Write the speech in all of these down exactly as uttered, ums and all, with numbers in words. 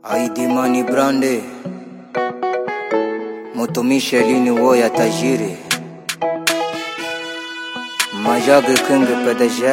Aidi Mani Brande Moto Michelini Woya Tajiri Majage Kenge P D G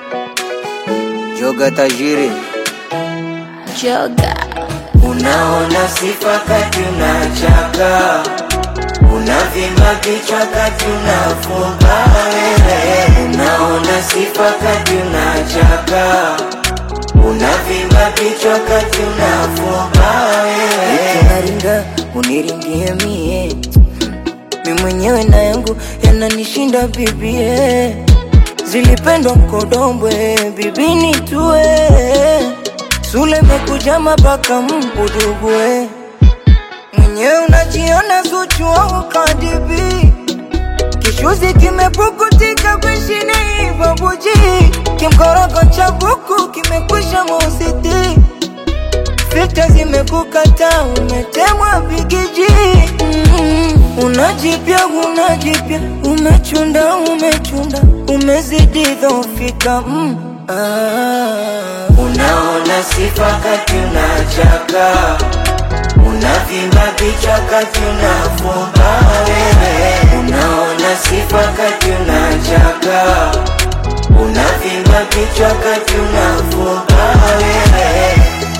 Joga Tajiri Joga. Unaona sifa kati unachaka, unavimba kichwa kati unafumba wewe. Unaona sifa kati unachaka, unavimba kichwa kati unafumba wewe. Unaringa uniringie mie, mi mwenyewe na yangu yananishinda bibie. Zilipendwa mkodombwe bibini tuwe, Sule mekuja mabaka mbudugwe. Mwenyewe unajiona Zuchu au Kadibi, kishuzi kimepukutika kwishini babuji. Kimkorogo cha buku kimekwisha mausiti, filter zimekukata umetemwa bigiji. mm-hmm. Unajipya unajipya umechunda umechunda umezidi dhofika. mm. ah. Unaona sifa kati unachaka, unavimba kichwa kati unafumba wewe. Unaona sifa kati unachaka, unavimba kichwa kati unafumba wewe.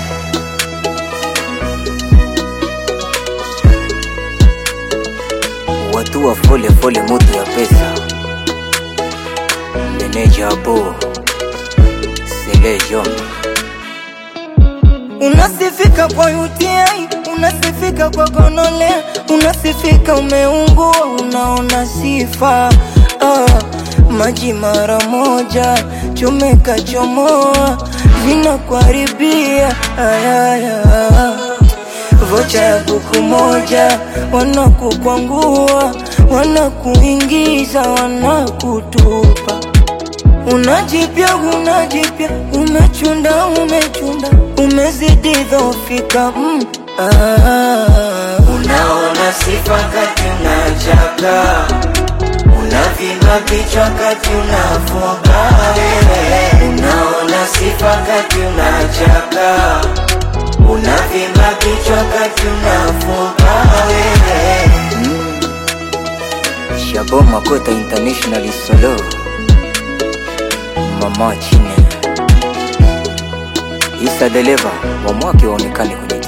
Watu wa fole fole mutu ya pesa, meneja abo Sele Jombi. Unasifika kwa U T I, unasifika kwa gonolea, unasifika umeungua, unaona sifa. ah, Maji mara moja, chomeka chomoa, vina kuharibia. ayaya Vocha ya buku moja, wanakukwangua, wanakuingiza, wanakutupa. Unajipya unajipya umechunda umechunda umezidi dhofika. mm. ah. Unaona sifa kati unachaka, unavimba kichwa kati unafumba wewe. Unaona sifa kati unachaka, unavimba kichwa kati unafumba wewe. mm. Shabo Makota International Solo Mama Chine Isa Deleva wamwake waonekane kwenye